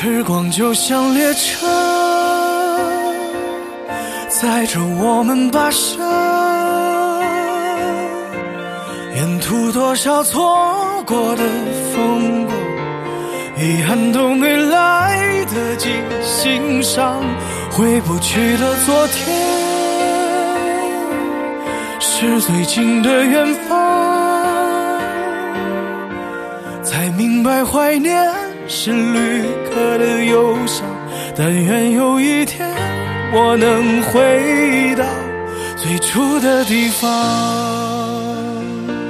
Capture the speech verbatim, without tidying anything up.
时光就像列车，载着我们跋涉，沿途多少错过的风光，遗憾都没来得及欣赏。回不去的昨天，是最近的远方，才明白怀念是旅客的忧伤。但愿有一天我能回到最初的地方。